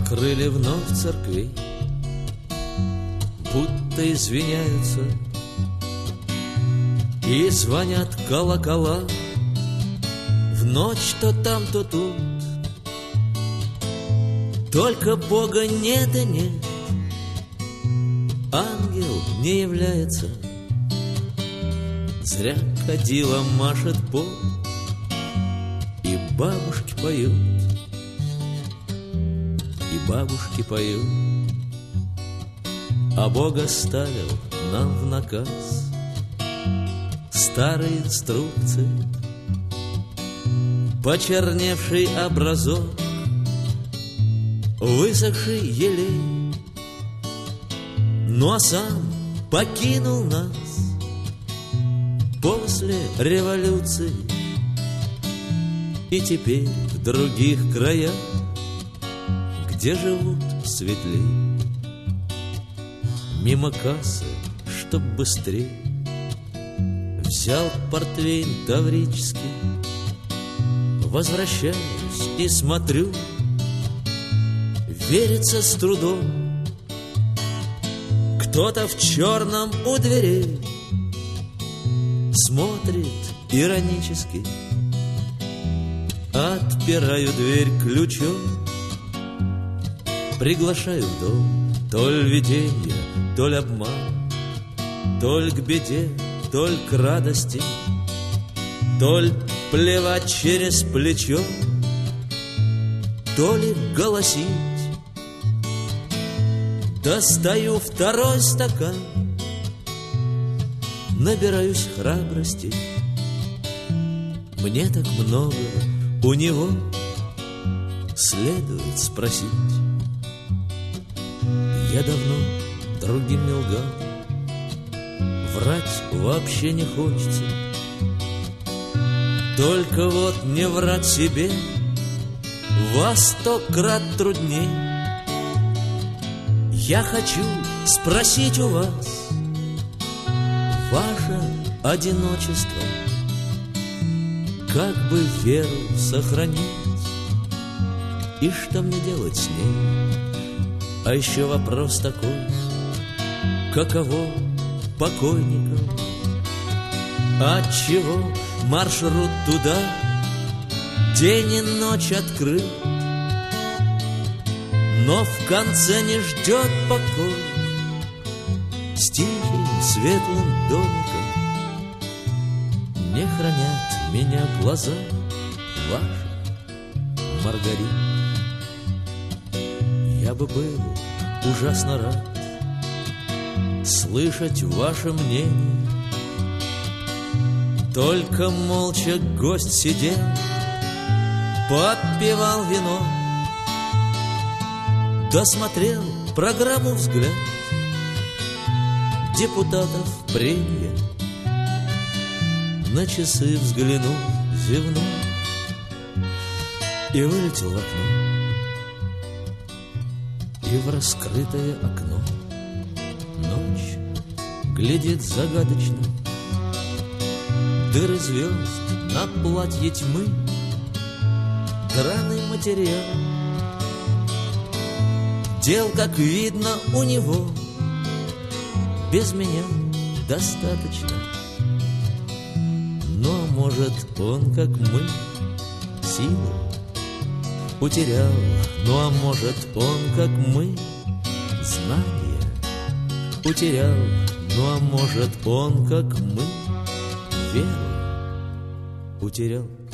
Крылья вновь церквей будто извиняются, и звонят колокола в ночь то там, то тут. Только Бога нет и нет, ангел не является. Зря кадила машет пол, и бабушки поют, и бабушки поют. А Бог оставил нам в наказ старые инструкции, почерневший образок, высохший елей. Ну а сам покинул нас после революции, и теперь в других краях, где живут светлей. Мимо кассы, чтоб быстрее, взял портвейн таврический. Возвращаюсь и смотрю, верится с трудом. Кто-то в черном у дверей смотрит иронически. Отпираю дверь ключом, приглашаю в дом. Толь виденье, толь обман, толь к беде, толь к радости, толь плевать через плечо, то ли голосить. Достаю второй стакан, набираюсь храбрости. Мне так много у него следует спросить. Я давно другим не лгал, врать вообще не хочется. Только вот не врать себе во 100 крат трудней. Я хочу спросить у вас ваше одиночество, как бы веру сохранить и что мне делать с ней. А еще вопрос такой: каково покойникам? Отчего маршрут туда день и ночь открыт, но в конце не ждет покой с тихим светлым домиком? Не хранят меня глаза ваши, Маргарита. Я бы был ужасно рад слышать ваше мнение. Только молча гость сидел, подпевал вино, досмотрел программу взгляд депутатов прения. На часы взглянул, зевнул и вылетел в окно. И в раскрытое окно ночь глядит загадочно. Дыры звезд на платье тьмы, драный материал. Дел, как видно, у него без меня достаточно. Но, может, он, как мы, силу утерял. Ну, а может, он, как мы, знания утерял. Ну, а может, он, как мы, веру утерял.